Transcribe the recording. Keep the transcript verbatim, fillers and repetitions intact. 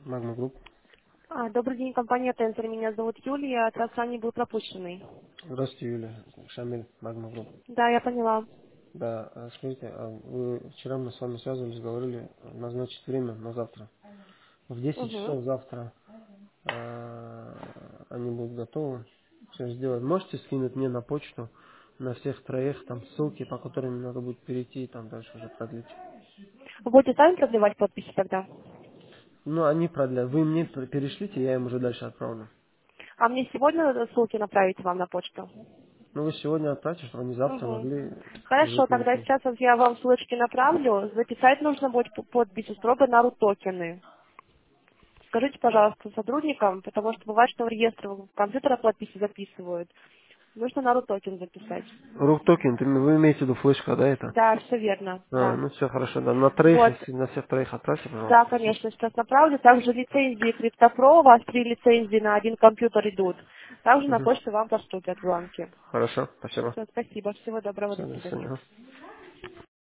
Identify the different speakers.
Speaker 1: Магма Групп.
Speaker 2: А, Добрый день, компания Тензор. Меня зовут Юлия. От вас ранее был пропущенный.
Speaker 1: Здравствуйте, Юлия. Шамиль, Магма Групп.
Speaker 2: Да, я поняла.
Speaker 1: Да, а скажите, а вы вчера мы с вами связывались, говорили назначить время на завтра. В десять
Speaker 2: Угу.
Speaker 1: часов завтра а, они будут готовы все сделать. Можете скинуть мне на почту на всех троих там ссылки, по которым надо будет перейти и там дальше уже продлить.
Speaker 2: Вы будете сами продлевать подписи тогда?
Speaker 1: Ну, они продлят. Вы мне перешлите, я им уже дальше отправлю.
Speaker 2: А мне сегодня ссылки направить вам на почту?
Speaker 1: Ну, вы сегодня отправьте, чтобы они завтра
Speaker 2: Угу.
Speaker 1: могли уже
Speaker 2: Хорошо, тогда
Speaker 1: перейти.
Speaker 2: сейчас вот я вам ссылочки направлю. Записать нужно будет п- подписи строго на ру-токены. Скажите, пожалуйста, сотрудникам, потому что бывает, что в реестр в компьютера подписи записывают. Нужно на ру-токен записать.
Speaker 1: Рук токен, ты- вы имеете в виду флешка, да, это?
Speaker 2: Да, все верно,
Speaker 1: А,
Speaker 2: да.
Speaker 1: ну все хорошо, да. На троих,
Speaker 2: Вот,
Speaker 1: если на всех троих отправьте,
Speaker 2: да,
Speaker 1: пожалуйста.
Speaker 2: конечно, сейчас направлю. Также лицензии CryptoPro, у вас три лицензии на один компьютер идут. Также на
Speaker 1: Мгм.
Speaker 2: почту вам поступят бланки.
Speaker 1: Хорошо, спасибо.
Speaker 2: Все, спасибо. Всего доброго,
Speaker 1: Все,
Speaker 2: до
Speaker 1: до
Speaker 2: свидания.
Speaker 1: свидания.